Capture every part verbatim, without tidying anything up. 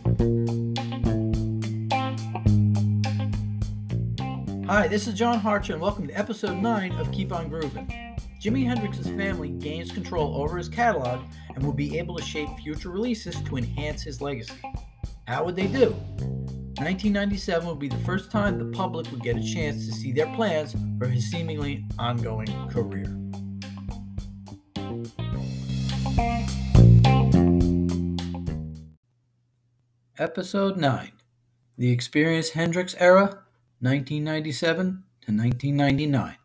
Hi, this is John Harcher, and welcome to episode nine of Keep On Groovin'. Jimi Hendrix's family gains control over his catalog and will be able to shape future releases to enhance his legacy. How would they do? nineteen ninety-seven would be the first time the public would get a chance to see their plans for his seemingly ongoing career. Episode nine, The Experience Hendrix Era, nineteen ninety-seven to nineteen ninety-nine.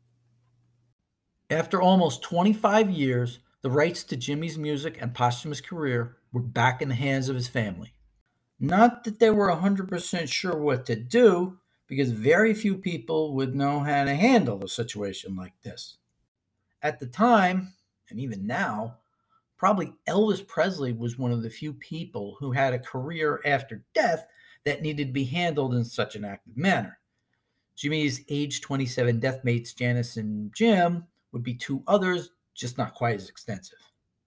After almost twenty-five years, the rights to Jimi's music and posthumous career were back in the hands of his family. Not that they were one hundred percent sure what to do, because very few people would know how to handle a situation like this. At the time, and even now, probably Elvis Presley was one of the few people who had a career after death that needed to be handled in such an active manner. Jimi's age twenty-seven death mates, Janis and Jim, would be two others, just not quite as extensive.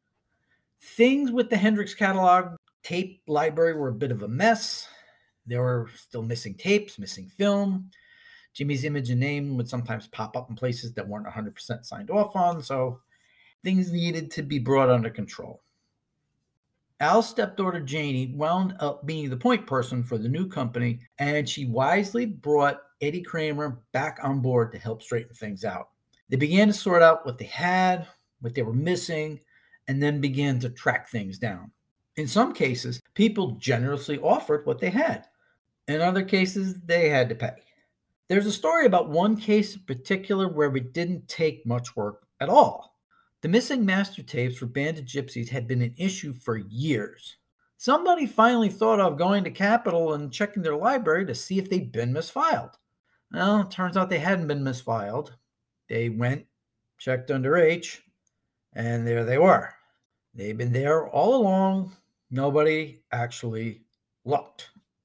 Things with the Hendrix catalog tape library were a bit of a mess. There were still missing tapes, missing film. Jimi's image and name would sometimes pop up in places that weren't one hundred percent signed off on, so things needed to be brought under control. Al's stepdaughter Janie wound up being the point person for the new company, and she wisely brought Eddie Kramer back on board to help straighten things out. They began to sort out what they had, what they were missing, and then began to track things down. In some cases, people generously offered what they had. In other cases, they had to pay. There's a story about one case in particular where it didn't take much work at all. The missing master tapes for Band of Gypsys had been an issue for years. Somebody finally thought of going to Capitol and checking their library to see if they'd been misfiled. Well, it turns out they hadn't been misfiled. They went, checked under H, and there they were. They'd been there all along. Nobody actually looked.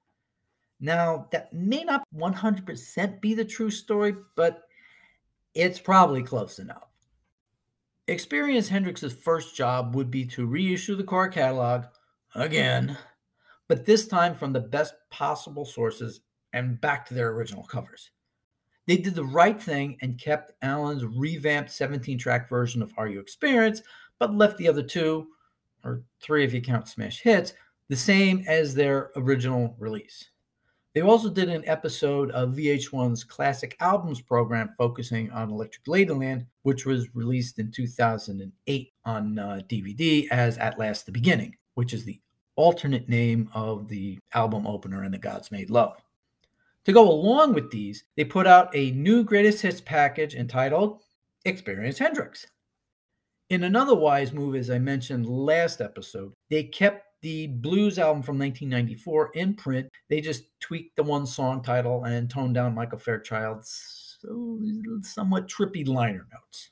Now, that may not one hundred percent be the true story, but it's probably close enough. Experience Hendrix's first job would be to reissue the core catalog again, but this time from the best possible sources and back to their original covers. They did the right thing and kept Alan's revamped seventeen-track version of Are You Experienced, but left the other two, or three if you count Smash Hits, the same as their original release. They also did an episode of V H one's Classic Albums program focusing on Electric Ladyland, which was released in two thousand eight on uh, D V D as At Last the Beginning, which is the alternate name of the album opener in The Gods Made Love. To go along with these, they put out a new greatest hits package entitled Experience Hendrix. In another wise move, as I mentioned last episode, they kept the blues album from nineteen ninety-four in print. They just tweaked the one song title and toned down Michael Fairchild's somewhat trippy liner notes.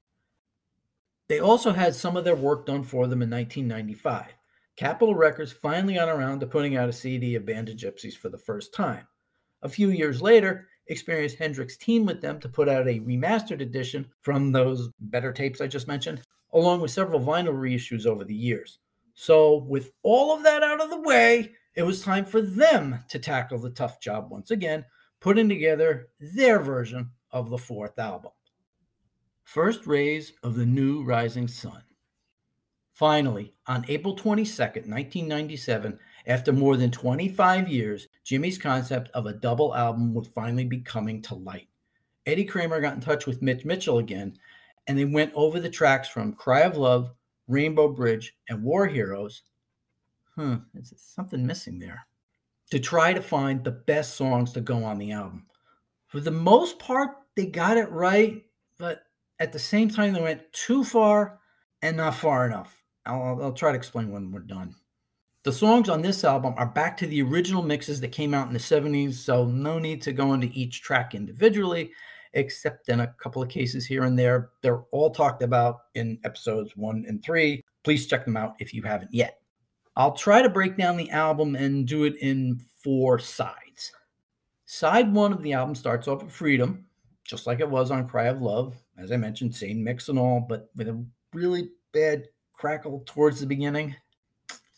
They also had some of their work done for them in nineteen ninety-five. Capitol Records finally got around to putting out a C D of Band of Gypsys for the first time. A few years later, Experience Hendrix teamed with them to put out a remastered edition from those better tapes I just mentioned, along with several vinyl reissues over the years. So with all of that out of the way, it was time for them to tackle the tough job once again, putting together their version of the fourth album. First Rays of the New Rising Sun. Finally, on April twenty-second, nineteen ninety-seven, after more than twenty-five years, Jimi's concept of a double album would finally be coming to light. Eddie Kramer got in touch with Mitch Mitchell again, and they went over the tracks from Cry of Love, Rainbow Bridge, and War Heroes. Hmm, there's something missing there. To try to find the best songs to go on the album. For the most part, they got it right, but at the same time, they went too far and not far enough. I'll, I'll try to explain when we're done. The songs on this album are back to the original mixes that came out in the seventies, so no need to go into each track individually, except in a couple of cases here and there. They're all talked about in episodes one and three. Please check them out if you haven't yet. I'll try to break down the album and do it in four sides. Side one of the album starts off with Freedom, just like it was on Cry of Love. As I mentioned, same mix and all, but with a really bad crackle towards the beginning.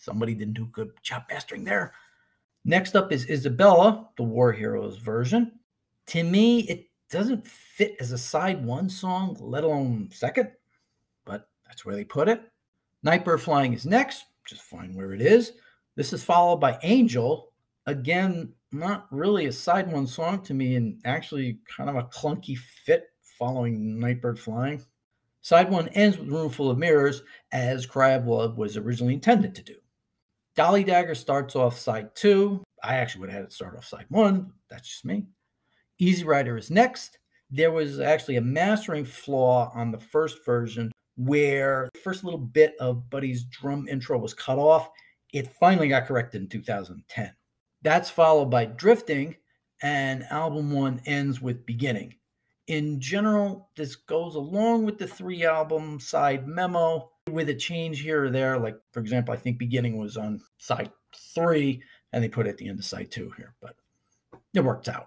Somebody didn't do a good job mastering there. Next up is Isabella, the War Heroes version. To me, it doesn't fit as a side one song, let alone second, but that's where they put it. Nightbird Flying is next, just fine where it is. This is followed by Angel. Again, not really a side one song to me, and actually kind of a clunky fit following Nightbird Flying. Side one ends with Room Full of Mirrors, as Cry of Love was originally intended to do. Dolly Dagger starts off side two. I actually would have had it start off side one. That's just me. Easy Rider is next. There was actually a mastering flaw on the first version where the first little bit of Buddy's drum intro was cut off. It finally got corrected in two thousand ten. That's followed by Drifting, and album one ends with Beginning. In general, this goes along with the three album side memo with a change here or there. Like, for example, I think Beginning was on side three, and they put it at the end of side two here, but it works out.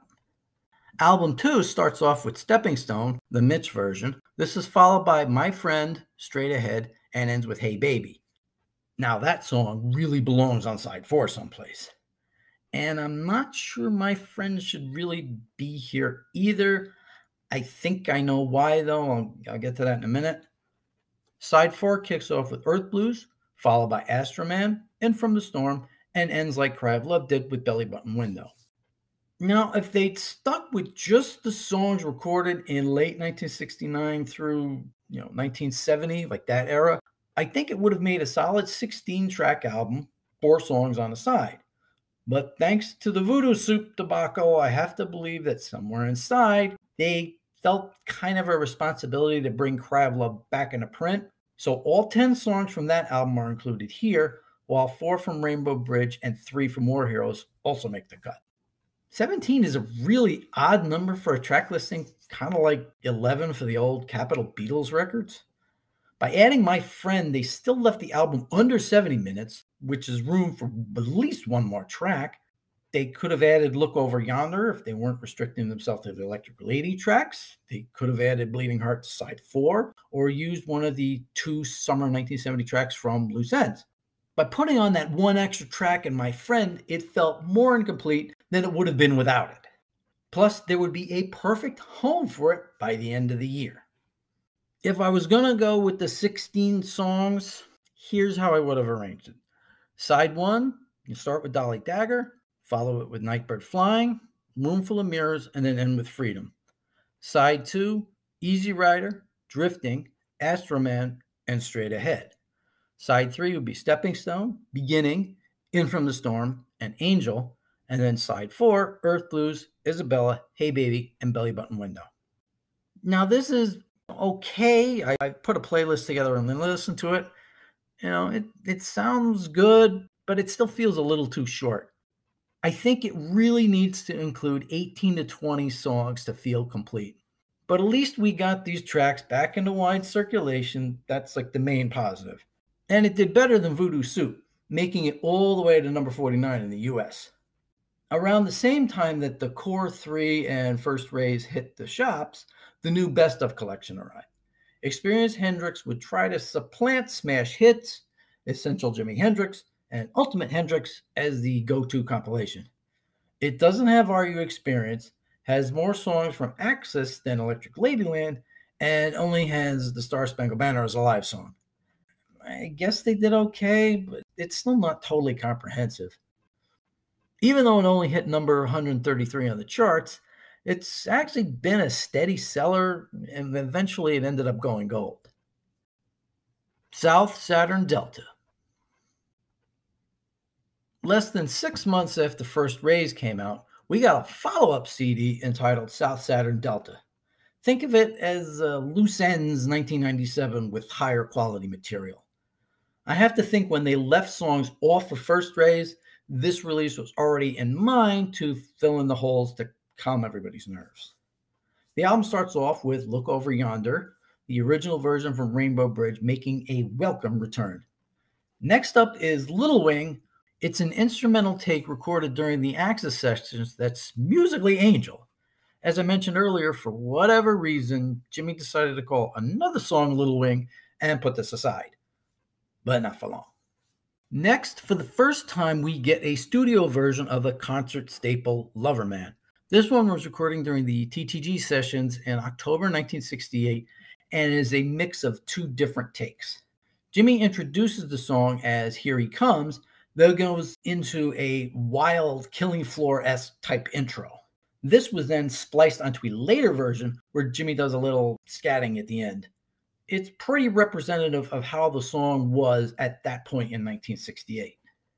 Album two starts off with Stepping Stone, the Mitch version. This is followed by My Friend, Straight Ahead, and ends with Hey Baby. Now, that song really belongs on side four someplace. And I'm not sure My Friend should really be here either. I think I know why, though. I'll, I'll get to that in a minute. Side four kicks off with Earth Blues, followed by Astroman, In From the Storm, and ends like Cry of Love did with Belly Button Window. Now, if they'd stuck with just the songs recorded in late nineteen sixty-nine through, you know, nineteen seventy, like that era, I think it would have made a solid sixteen-track album, four songs on the side. But thanks to the Voodoo Soup debacle, I have to believe that somewhere inside, they felt kind of a responsibility to bring Cry of Love back into print. So all ten songs from that album are included here, while four from Rainbow Bridge and three from War Heroes also make the cut. seventeen is a really odd number for a track listing, kind of like eleven for the old Capitol Beatles records. By adding My Friend, they still left the album under seventy minutes, which is room for at least one more track. They could have added Look Over Yonder if they weren't restricting themselves to the Electric Lady tracks. They could have added Bleeding Heart to side four, or used one of the two summer nineteen seventy tracks from Loose Ends. By putting on that one extra track in My Friend, it felt more incomplete than it would have been without it. Plus, there would be a perfect home for it by the end of the year. If I was going to go with the sixteen songs, here's how I would have arranged it. Side one, you start with Dolly Dagger, follow it with Nightbird Flying, Room Full of Mirrors, and then end with Freedom. Side two, Easy Rider, Drifting, Astroman, and Straight Ahead. Side three would be Stepping Stone, Beginning, In From the Storm, and Angel. And then side four, Earth Blues, Isabella, Hey Baby, and Belly Button Window. Now, this is okay. I, I put a playlist together and then listened to it. You know, it, it sounds good, but it still feels a little too short. I think it really needs to include eighteen to twenty songs to feel complete. But at least we got these tracks back into wide circulation. That's like the main positive. And it did better than Voodoo Soup, making it all the way to number forty-nine in the U S. Around the same time that the Core three and First Rays hit the shops, the new Best Of collection arrived. Experienced Hendrix would try to supplant smash hits, Essential Jimi Hendrix, and Ultimate Hendrix as the go-to compilation. It doesn't have Are You Experience, has more songs from Axis than Electric Ladyland, and only has the Star Spangled Banner as a live song. I guess they did okay, but it's still not totally comprehensive. Even though it only hit number one hundred thirty-three on the charts, it's actually been a steady seller, and eventually it ended up going gold. South Saturn Delta. Less than six months after First Rays came out, we got a follow-up C D entitled South Saturn Delta. Think of it as uh, Loose Ends nineteen ninety-seven with higher quality material. I have to think when they left songs off of First Rays, this release was already in mind to fill in the holes to calm everybody's nerves. The album starts off with Look Over Yonder, the original version from Rainbow Bridge, making a welcome return. Next up is Little Wing. It's an instrumental take recorded during the Axis sessions that's musically Angel. As I mentioned earlier, for whatever reason, Jimmy decided to call another song Little Wing and put this aside. But not for long. Next, for the first time, we get a studio version of a concert staple, Loverman. This one was recorded during the T T G sessions in October nineteen sixty-eight and is a mix of two different takes. Jimmy introduces the song as Here He Comes, then goes into a wild Killing Floor-esque type intro. This was then spliced onto a later version where Jimmy does a little scatting at the end. It's pretty representative of how the song was at that point in nineteen sixty-eight.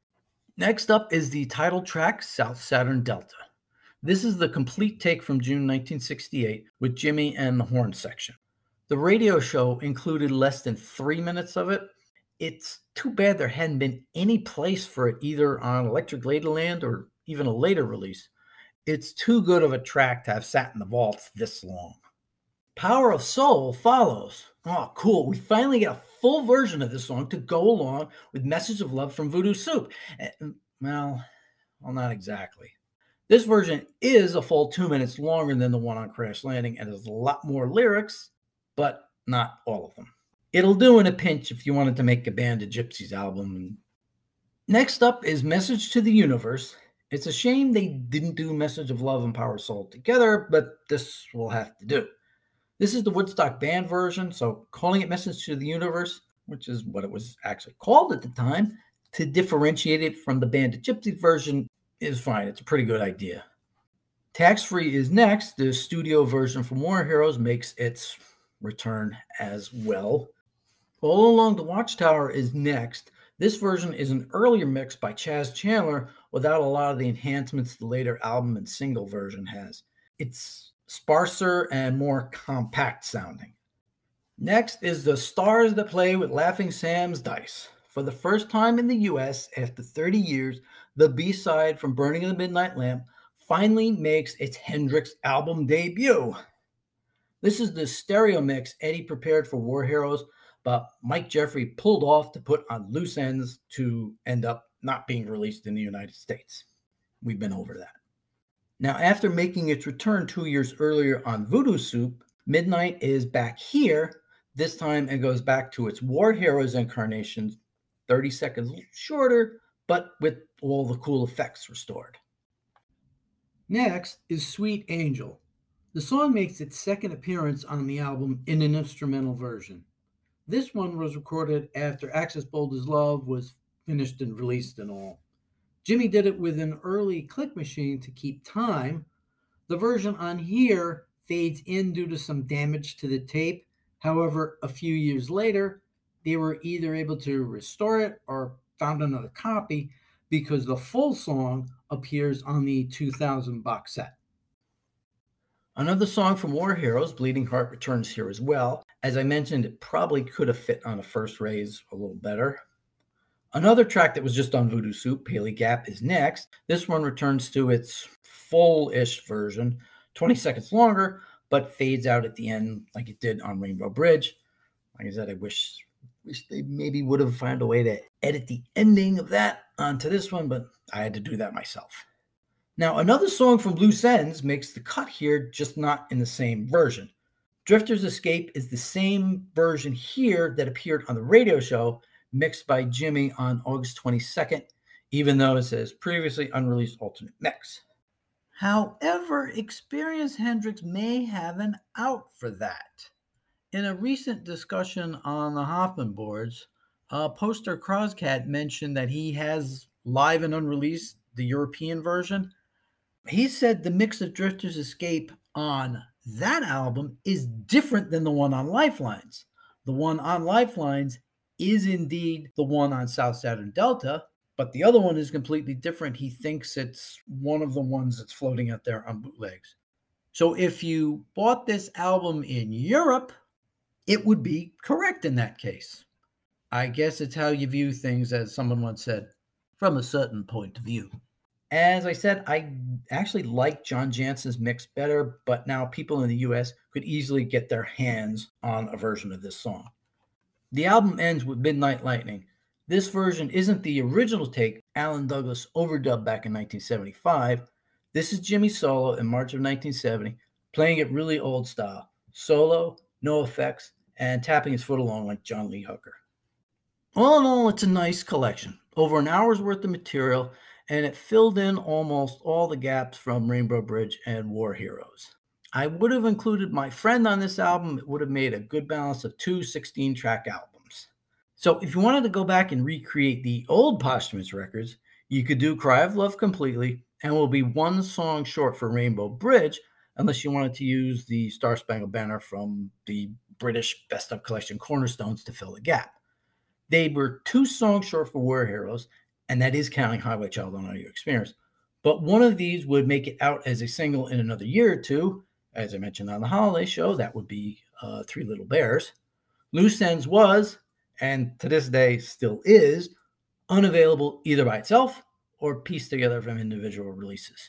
Next up is the title track, South Saturn Delta. This is the complete take from June nineteen sixty-eight with Jimmy and the horn section. The radio show included less than three minutes of it. It's too bad there hadn't been any place for it either on Electric Ladyland or even a later release. It's too good of a track to have sat in the vaults this long. Power of Soul follows. Oh, cool. We finally get a full version of this song to go along with Message of Love from Voodoo Soup. Well, well, not exactly. This version is a full two minutes longer than the one on Crash Landing and has a lot more lyrics, but not all of them. It'll do in a pinch if you wanted to make a Band of Gypsies album. Next up is Message to the Universe. It's a shame they didn't do Message of Love and Power of Soul together, but this will have to do. This is the Woodstock Band version, so calling it Message to the Universe, which is what it was actually called at the time, to differentiate it from the Band of Gypsies version is fine. It's a pretty good idea. Tax Free is next. The studio version from War Heroes makes its return as well. All Along the Watchtower is next. This version is an earlier mix by Chas Chandler without a lot of the enhancements the later album and single version has. It's sparser and more compact sounding. Next is The Stars That Play with Laughing Sam's Dice. For the first time in the U S after thirty years, the B-side from Burning of the Midnight Lamp finally makes its Hendrix album debut. This is the stereo mix Eddie prepared for War Heroes, but Mike Jeffrey pulled off to put on loose ends to end up not being released in the United States. We've been over that. Now, after making its return two years earlier on Voodoo Soup, Midnight is back here. This time it goes back to its War Heroes incarnation, thirty seconds shorter, but with all the cool effects restored. Next is Sweet Angel. The song makes its second appearance on the album in an instrumental version. This one was recorded after Axis Bold as Love was finished and released and all. Jimmy did it with an early click machine to keep time. The version on here fades in due to some damage to the tape. However, a few years later, they were either able to restore it or found another copy because the full song appears on the two thousand box set. Another song from War Heroes, Bleeding Heart, returns here as well. As I mentioned, it probably could have fit on a first raise a little better. Another track that was just on Voodoo Soup, Paley Gap, is next. This one returns to its full-ish version, twenty seconds longer, but fades out at the end like it did on Rainbow Bridge. Like I said, I wish, wish they maybe would have found a way to edit the ending of that onto this one, but I had to do that myself. Now, another song from Loose Ends makes the cut here, just not in the same version. Drifter's Escape is the same version here that appeared on the radio show, mixed by Jimmy on August twenty-second, even though it says previously unreleased alternate mix. However, Experience Hendrix may have an out for that. In a recent discussion on the Hoffman boards, uh, Poster Croscat mentioned that he has live and unreleased the European version. He said the mix of Drifter's Escape on that album is different than the one on Lifelines. The one on Lifelines is indeed the one on South Saturn Delta, but the other one is completely different. He thinks it's one of the ones that's floating out there on bootlegs. So if you bought this album in Europe, it would be correct in that case. I guess it's how you view things, as someone once said, from a certain point of view. As I said, I actually like John Jansen's mix better, but now people in the U S could easily get their hands on a version of this song. The album ends with Midnight Lightning. This version isn't the original take Alan Douglas overdubbed back in nineteen seventy-five. This is Jimmy solo in March of nineteen seventy, playing it really old style. Solo, no effects, and tapping his foot along like John Lee Hooker. All in all, it's a nice collection. over an hour's worth of material, and it filled in almost all the gaps from Rainbow Bridge and War Heroes. I would have included My Friend on this album. It would have made a good balance of two sixteen-track albums. So if you wanted to go back and recreate the old Posthumous records, you could do Cry of Love completely, and will be one song short for Rainbow Bridge, unless you wanted to use the Star Spangled Banner from the British Best Of Collection Cornerstones to fill the gap. They were two songs short for War Heroes, and that is counting Highway Child on Audio Experience. But one of these would make it out as a single in another year or two. As I mentioned on the holiday show, that would be uh, Three Little Bears. Loose Ends was, and to this day still is, unavailable either by itself or pieced together from individual releases.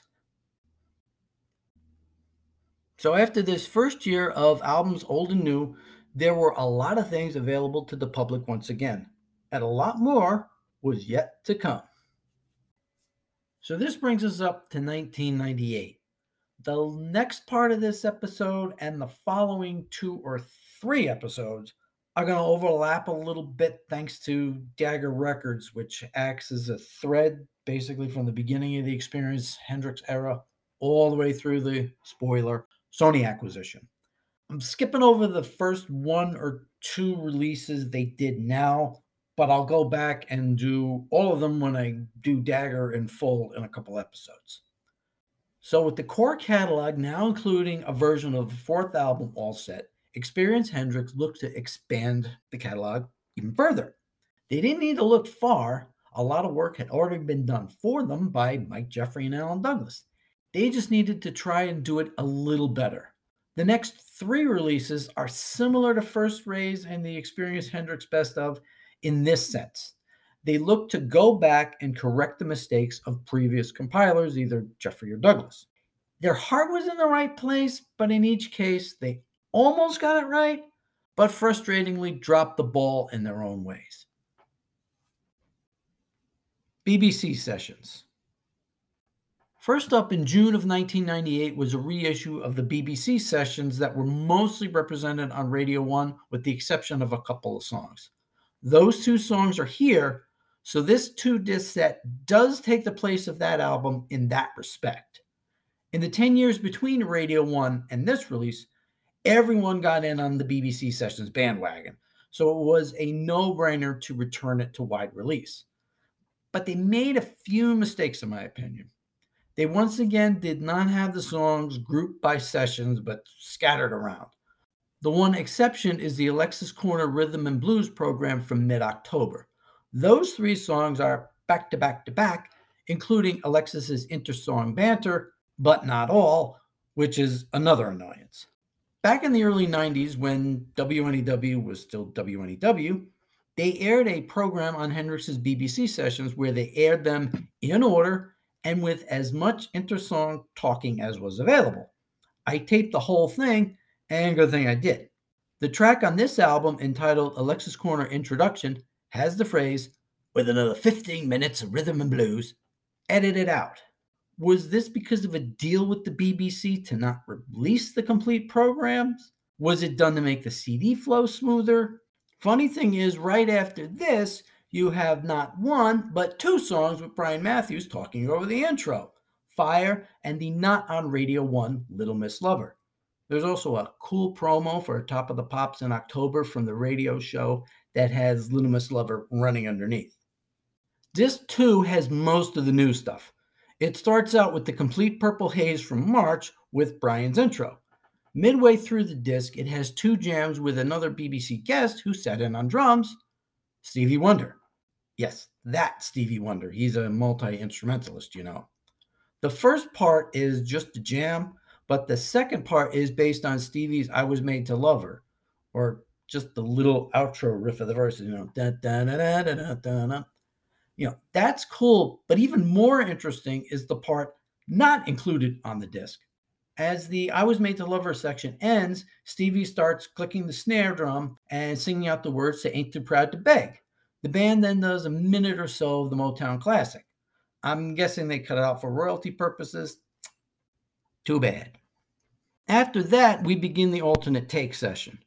So after this first year of albums old and new, there were a lot of things available to the public once again, and a lot more was yet to come. So this brings us up to nineteen ninety-eight. The next part of this episode and the following two or three episodes are going to overlap a little bit thanks to Dagger Records, which acts as a thread basically from the beginning of the Experience Hendrix era all the way through the, spoiler, Sony acquisition. I'm skipping over the first one or two releases they did now, but I'll go back and do all of them when I do Dagger in full in a couple episodes. So with the core catalog now including a version of the fourth album all set, Experience Hendrix looked to expand the catalog even further. They didn't need to look far. A lot of work had already been done for them by Mike Jeffrey and Alan Douglas. They just needed to try and do it a little better. The next three releases are similar to First Rays and the Experience Hendrix Best Of in this sense. They look to go back and correct the mistakes of previous compilers, either Jeffrey or Douglas. Their heart was in the right place, but in each case, they almost got it right, but frustratingly dropped the ball in their own ways. B B C Sessions. First up in June of nineteen ninety-eight was a reissue of the B B C Sessions that were mostly represented on Radio one with the exception of a couple of songs. Those two songs are here, so this two-disc set does take the place of that album in that respect. In the ten years between Radio one and this release, everyone got in on the B B C Sessions bandwagon, so it was a no-brainer to return it to wide release. But they made a few mistakes, in my opinion. They once again did not have the songs grouped by sessions, but scattered around. The one exception is the Alexis Corner Rhythm and Blues program from mid-October. Those three songs are back-to-back-to-back, including Alexis's inter-song banter, but not all, which is another annoyance. Back in the early nineties, when W N E W was still W N E W, they aired a program on Hendrix's B B C Sessions where they aired them in order and with as much inter-song talking as was available. I taped the whole thing, and good thing I did. The track on this album, entitled Alexis Corner Introduction, has the phrase, "with another fifteen minutes of rhythm and blues," edited out. Was this because of a deal with the B B C to not release the complete programs? Was it done to make the C D flow smoother? Funny thing is, right after this, you have not one, but two songs with Brian Matthews talking over the intro, Fire and the not on Radio one Little Miss Lover. There's also a cool promo for Top of the Pops in October from the radio show that has Little Miss Lover running underneath. Disc two has most of the new stuff. It starts out with the complete Purple Haze from March with Brian's intro. Midway through the disc, it has two jams with another B B C guest who sat in on drums, Stevie Wonder. Yes, that Stevie Wonder. He's a multi-instrumentalist, you know. The first part is just a jam, but the second part is based on Stevie's I Was Made to Love Her, or just the little outro riff of the verses, you know. Da, da, da, da, da, da, da, da. You know, that's cool, but even more interesting is the part not included on the disc. As the I Was Made to Love Her section ends, Stevie starts clicking the snare drum and singing out the words to Ain't Too Proud to Beg. The band then does a minute or so of the Motown classic. I'm guessing they cut it out for royalty purposes. Too bad. After that, we begin the alternate take session.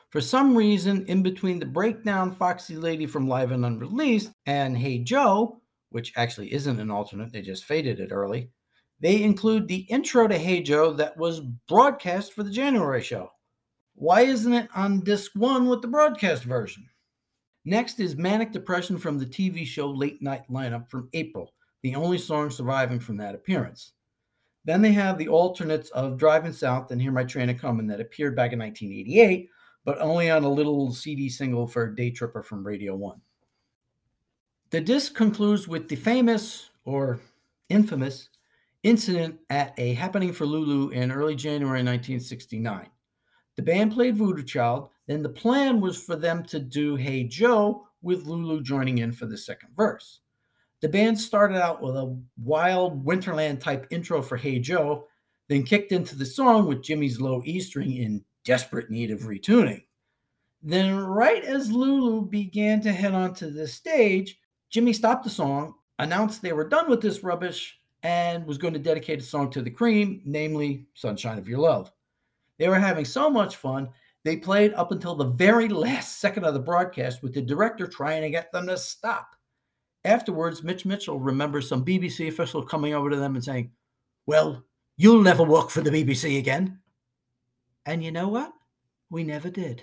For some reason, in between the breakdown Foxy Lady from Live and Unreleased and Hey Joe, which actually isn't an alternate, they just faded it early, they include the intro to Hey Joe that was broadcast for the January show. Why isn't it on disc one with the broadcast version? Next is Manic Depression from the T V show Late Night Lineup from April, the only song surviving from that appearance. Then they have the alternates of Driving South and Hear My Train A-Comin' that appeared back in nineteen eighty-eight, but only on a little C D single for Day Tripper from Radio One. The disc concludes with the famous, or infamous, incident at a happening for Lulu in early January nineteen sixty-nine. The band played Voodoo Child, then the plan was for them to do Hey Joe with Lulu joining in for the second verse. The band started out with a wild Winterland type intro for Hey Joe, then kicked into the song with Jimmy's low E string in desperate need of retuning. Then right as Lulu began to head onto the stage, Jimmy stopped the song, announced they were done with this rubbish, and was going to dedicate a song to the Cream, namely Sunshine of Your Love. They were having so much fun, they played up until the very last second of the broadcast with the director trying to get them to stop. Afterwards, Mitch Mitchell remembers some B B C official coming over to them and saying, "Well, you'll never work for the B B C again." And you know what? We never did.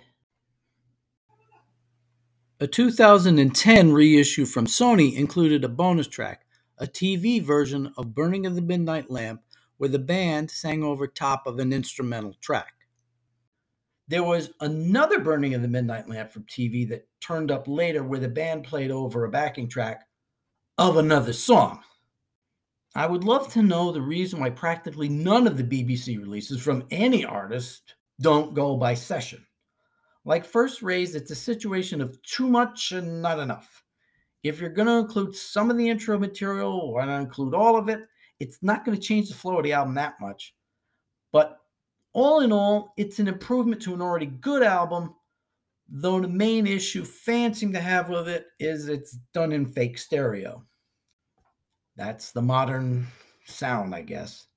A two thousand ten reissue from Sony included a bonus track, a T V version of Burning of the Midnight Lamp, where the band sang over top of an instrumental track. There was another Burning of the Midnight Lamp from T V that turned up later where the band played over a backing track of another song. I would love to know the reason why practically none of the B B C releases from any artist don't go by session. Like First Raised, it's a situation of too much and not enough. If you're going to include some of the intro material, why not include all of it? It's not going to change the flow of the album that much. But all in all, it's an improvement to an already good album, though the main issue fans seem to have with it is it's done in fake stereo. That's the modern sound, I guess.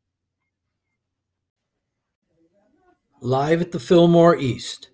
Live at the Fillmore East.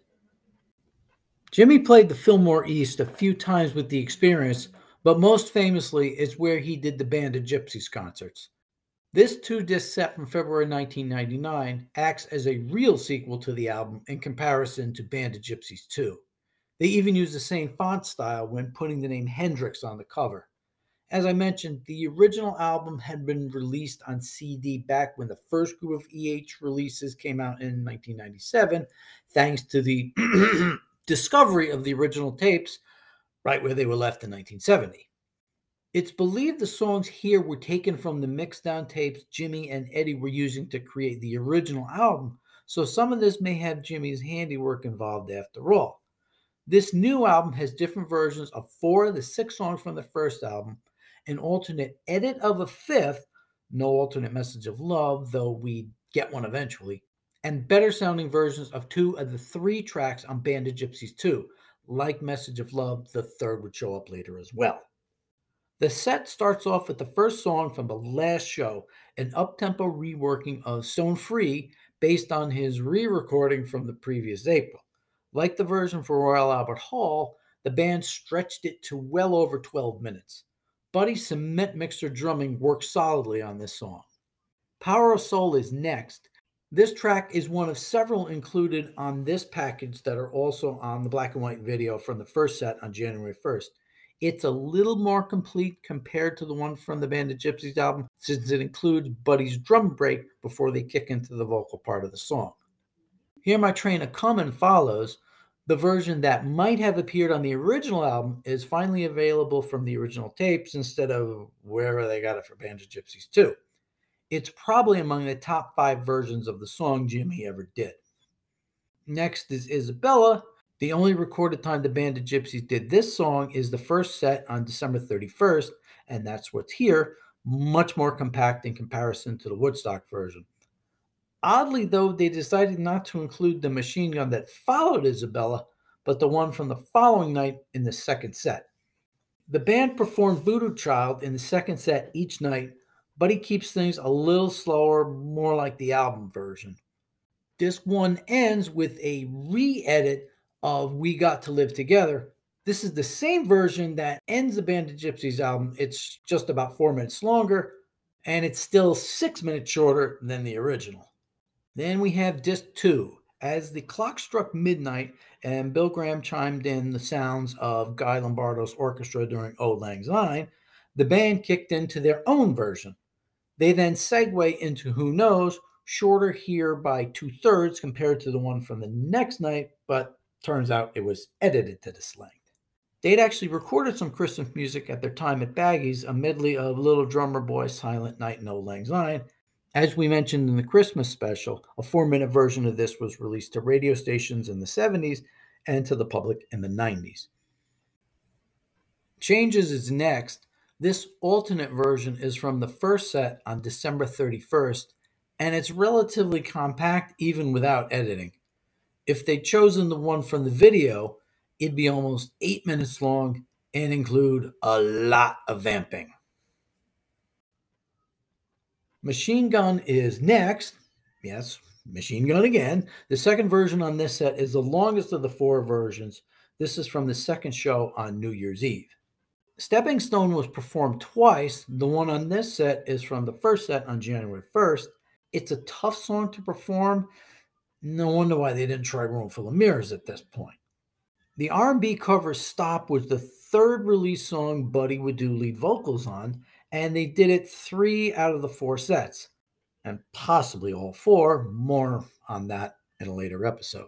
Jimmy played the Fillmore East a few times with The Experience, but most famously is where he did the Band of Gypsys concerts. This two-disc set from February nineteen ninety-nine acts as a real sequel to the album in comparison to Band of Gypsys two. They even use the same font style when putting the name Hendrix on the cover. As I mentioned, the original album had been released on C D back when the first group of E H releases came out in nineteen ninety-seven, thanks to the discovery of the original tapes right where they were left in nineteen seventy. It's believed the songs here were taken from the mixed-down tapes Jimmy and Eddie were using to create the original album, so some of this may have Jimmy's handiwork involved after all. This new album has different versions of four of the six songs from the first album, an alternate edit of a fifth, no alternate message of love, though we get one eventually, and better-sounding versions of two of the three tracks on Band of Gypsys two, like Message of Love, the third would show up later as well. The set starts off with the first song from the last show, an up-tempo reworking of Stone Free based on his re-recording from the previous April. Like the version for Royal Albert Hall, the band stretched it to well over twelve minutes. Buddy's cement mixer drumming works solidly on this song. Power of Soul is next. This track is one of several included on this package that are also on the black and white video from the first set on January first. It's a little more complete compared to the one from the Band of Gypsys album, since it includes Buddy's drum break before they kick into the vocal part of the song. Hear My Train A-Comin' follows. The version that might have appeared on the original album is finally available from the original tapes instead of wherever they got it for Band of Gypsys two. It's probably among the top five versions of the song Jimmy ever did. Next is Isabella. The only recorded time the Band of Gypsys did this song is the first set on December thirty-first, and that's what's here, much more compact in comparison to the Woodstock version. Oddly, though, they decided not to include the machine gun that followed Isabella, but the one from the following night in the second set. The band performed Voodoo Child in the second set each night, but he keeps things a little slower, more like the album version. Disc one ends with a re-edit of We Got to Live Together. This is the same version that ends the Band of Gypsys album. It's just about four minutes longer, and it's still six minutes shorter than the original. Then we have disc two. As the clock struck midnight and Bill Graham chimed in the sounds of Guy Lombardo's orchestra during Auld Lang Syne, the band kicked into their own version. They then segue into Who Knows, shorter here by two-thirds compared to the one from the next night, but turns out it was edited to this length. They'd actually recorded some Christmas music at their time at Baggies, a medley of Little Drummer Boy, Silent Night, and Auld Lang Syne. As we mentioned in the Christmas special, a four-minute version of this was released to radio stations in the seventies and to the public in the nineties. Changes is next. This alternate version is from the first set on December thirty-first, and it's relatively compact even without editing. If they'd chosen the one from the video, it'd be almost eight minutes long and include a lot of vamping. Machine Gun is next. Yes, Machine Gun again. The second version on this set is the longest of the four versions. This is from the second show on New Year's Eve. Stepping Stone was performed twice. The one on this set is from the first set on January first. It's a tough song to perform. No wonder why they didn't try Room Full of Mirrors at this point. The R and B cover Stop was the third release song Buddy would do lead vocals on, and they did it three out of the four sets, and possibly all four. More on that in a later episode.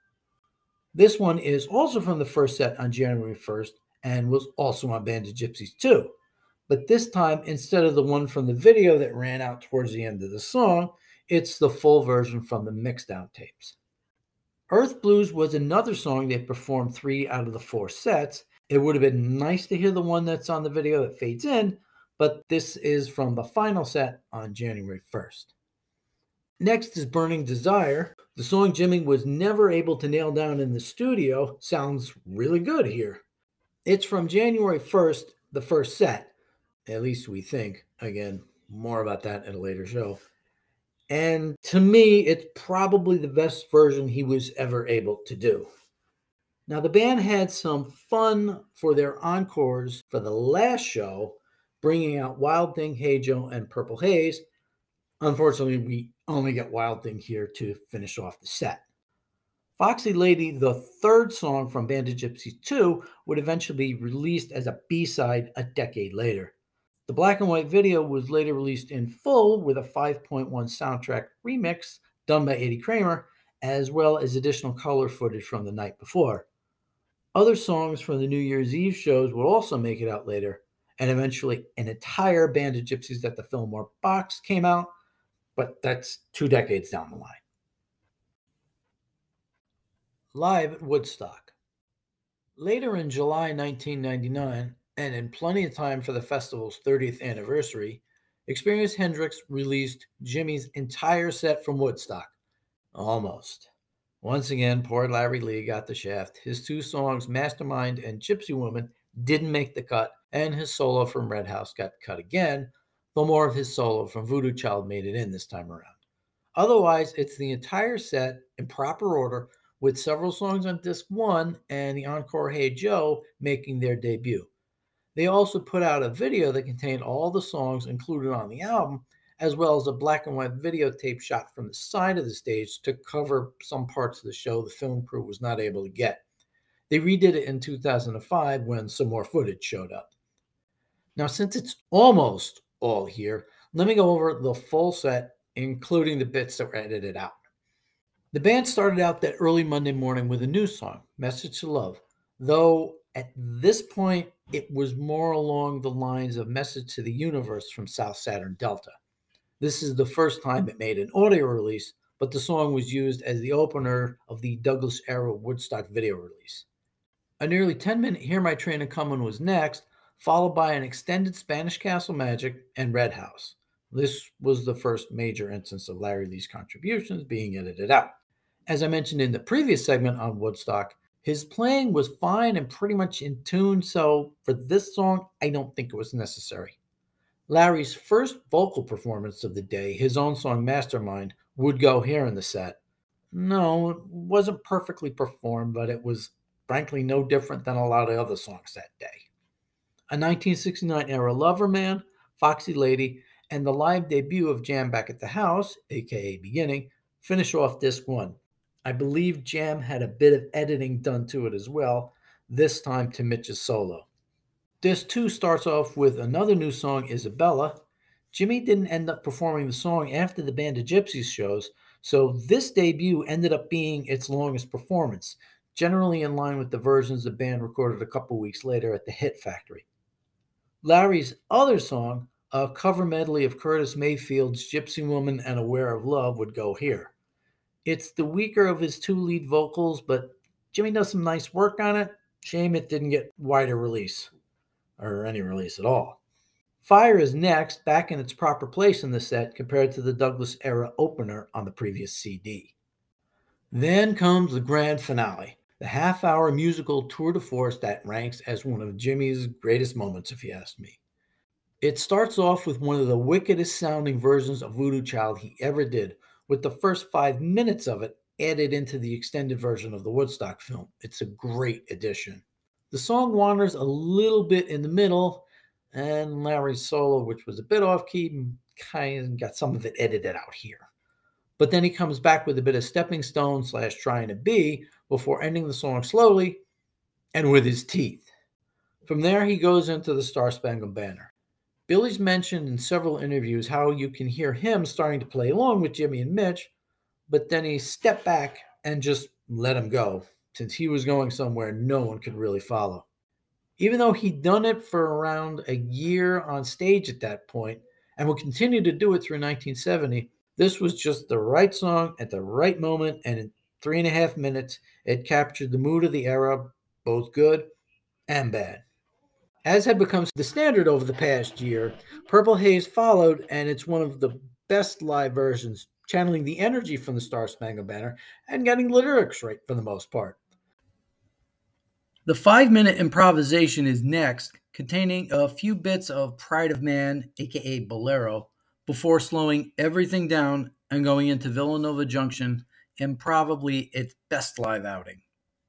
This one is also from the first set on January first and was also on Band of Gypsys too. But this time, instead of the one from the video that ran out towards the end of the song, it's the full version from the mixdown tapes. Earth Blues was another song they performed three out of the four sets. It would have been nice to hear the one that's on the video that fades in, but this is from the final set on January first. Next is Burning Desire. The song Jimmy was never able to nail down in the studio sounds really good here. It's from January first, the first set, at least we think. Again, more about that in a later show. And to me, it's probably the best version he was ever able to do. Now, the band had some fun for their encores for the last show, bringing out Wild Thing, Hey Joe, and Purple Haze. Unfortunately, we only get Wild Thing here to finish off the set. Foxy Lady, the third song from Band of Gypsys two, would eventually be released as a B-side a decade later. The black and white video was later released in full with a five point one soundtrack remix done by Eddie Kramer, as well as additional color footage from the night before. Other songs from the New Year's Eve shows would also make it out later, and eventually an entire Band of Gypsys at the Fillmore box came out, but that's two decades down the line. Live at Woodstock. Later in July nineteen ninety-nine, and in plenty of time for the festival's thirtieth anniversary, Experience Hendrix released Jimmy's entire set from Woodstock. Almost. Once again, poor Larry Lee got the shaft. His two songs, Mastermind and Gypsy Woman, didn't make the cut, and his solo from Red House got cut again, though more of his solo from Voodoo Child made it in this time around. Otherwise, it's the entire set in proper order, with several songs on disc one and the encore Hey Joe making their debut. They also put out a video that contained all the songs included on the album, as well as a black and white videotape shot from the side of the stage to cover some parts of the show the film crew was not able to get. They redid it in two thousand five when some more footage showed up. Now, since it's almost all here, let me go over the full set, including the bits that were edited out. The band started out that early Monday morning with a new song, Message to Love, though at this point it was more along the lines of Message to the Universe from South Saturn Delta. This is the first time it made an audio release, but the song was used as the opener of the Douglas-era Woodstock video release. A nearly ten-minute Hear My Train A-Comin' was next, followed by an extended Spanish Castle Magic and Red House. This was the first major instance of Larry Lee's contributions being edited out. As I mentioned in the previous segment on Woodstock, his playing was fine and pretty much in tune, so for this song, I don't think it was necessary. Larry's first vocal performance of the day, his own song Mastermind, would go here in the set. No, it wasn't perfectly performed, but it was frankly no different than a lot of other songs that day. A nineteen sixty-nine era Lover Man, Foxy Lady, and the live debut of Jam Back at the House, aka Beginning, finish off disc one. I believe Jam had a bit of editing done to it as well, this time to Mitch's solo. Disc two starts off with another new song, Isabella. Jimmy didn't end up performing the song after the Band of Gypsies shows, so this debut ended up being its longest performance, generally in line with the versions the band recorded a couple weeks later at the Hit Factory. Larry's other song, a cover medley of Curtis Mayfield's Gypsy Woman and Aware of Love, would go here. It's the weaker of his two lead vocals, but Jimmy does some nice work on it. Shame it didn't get wider release, or any release at all. Fire is next, back in its proper place in the set compared to the Douglas era opener on the previous C D. Then comes the grand finale, the half-hour musical tour de force that ranks as one of Jimmy's greatest moments, if you ask me. It starts off with one of the wickedest sounding versions of Voodoo Child he ever did, with the first five minutes of it added into the extended version of the Woodstock film. It's a great addition. The song wanders a little bit in the middle, and Larry's solo, which was a bit off-key, kind of got some of it edited out here. But then he comes back with a bit of Stepping Stone slash Trying to Be before ending the song slowly and with his teeth. From there, he goes into the Star Spangled Banner. Billy's mentioned in several interviews how you can hear him starting to play along with Jimmy and Mitch, but then he stepped back and just let him go, since he was going somewhere no one could really follow. Even though he'd done it for around a year on stage at that point, and would continue to do it through nineteen seventy, this was just the right song at the right moment, and in three and a half minutes, it captured the mood of the era, both good and bad. As had become the standard over the past year, Purple Haze followed, and it's one of the best live versions, channeling the energy from the Star Spangled Banner and getting the lyrics right for the most part. The five-minute improvisation is next, containing a few bits of Pride of Man, aka Bolero, before slowing everything down and going into Villanova Junction and probably its best live outing.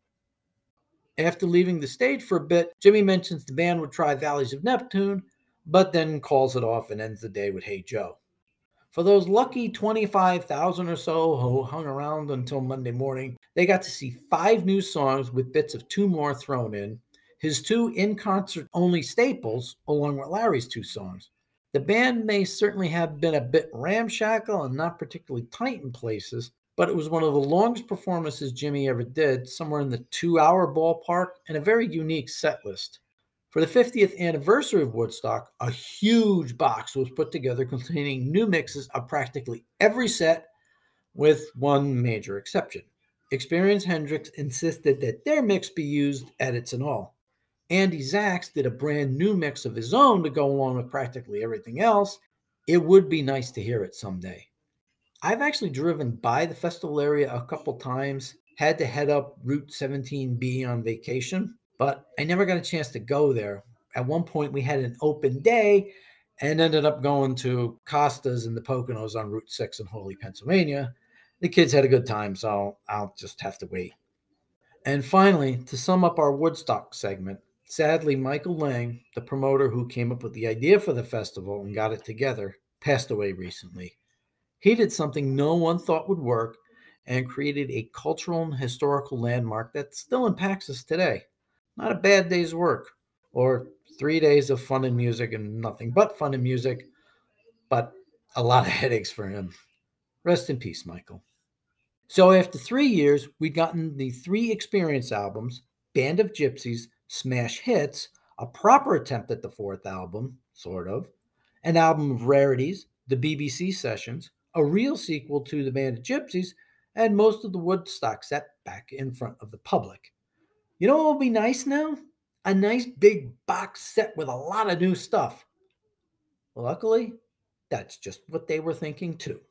After leaving the stage for a bit, Jimmy mentions the band would try Valleys of Neptune, but then calls it off and ends the day with Hey Joe. For those lucky twenty-five thousand or so who hung around until Monday morning, they got to see five new songs with bits of two more thrown in, his two in-concert only staples, along with Larry's two songs. The band may certainly have been a bit ramshackle and not particularly tight in places, but it was one of the longest performances Jimmy ever did, somewhere in the two-hour ballpark, and a very unique set list. For the fiftieth anniversary of Woodstock, a huge box was put together containing new mixes of practically every set, with one major exception. Experience Hendrix insisted that their mix be used, edits and all. Andy Zax did a brand new mix of his own to go along with practically everything else. It would be nice to hear it someday. I've actually driven by the festival area a couple times, had to head up Route seventeen B on vacation, but I never got a chance to go there. At one point, we had an open day and ended up going to Costa's in the Poconos on Route six in Hawley, Pennsylvania. The kids had a good time, so I'll just have to wait. And finally, to sum up our Woodstock segment, sadly, Michael Lang, the promoter who came up with the idea for the festival and got it together, passed away recently. He did something no one thought would work and created a cultural and historical landmark that still impacts us today. Not a bad day's work, or three days of fun and music and nothing but fun and music, but a lot of headaches for him. Rest in peace, Michael. So after three years, we'd gotten the three Experience albums, Band of Gypsies, Smash Hits, a proper attempt at the fourth album, sort of, an album of rarities, the B B C sessions, a real sequel to the Band of Gypsies, and most of the Woodstock set back in front of the public. You know what would be nice now? A nice big box set with a lot of new stuff. Luckily, that's just what they were thinking too.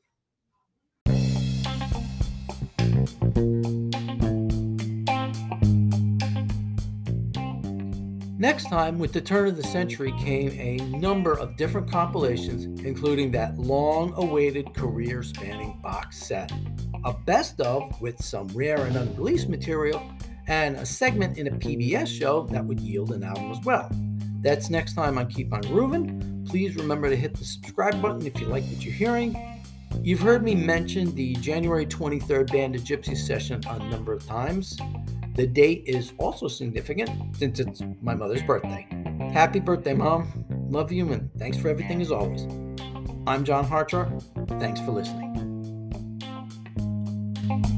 Next time, with the turn of the century, came a number of different compilations, including that long-awaited career-spanning box set, a best of with some rare and unreleased material, and a segment in a P B S show that would yield an album as well. That's next time on Keep On Groovin'. Please remember to hit the subscribe button if you like what you're hearing. You've heard me mention the January twenty-third Band of Gypsys session a number of times. The date is also significant since it's my mother's birthday. Happy birthday, Mom. Love you and thanks for everything as always. I'm John Hartshorn. Thanks for listening.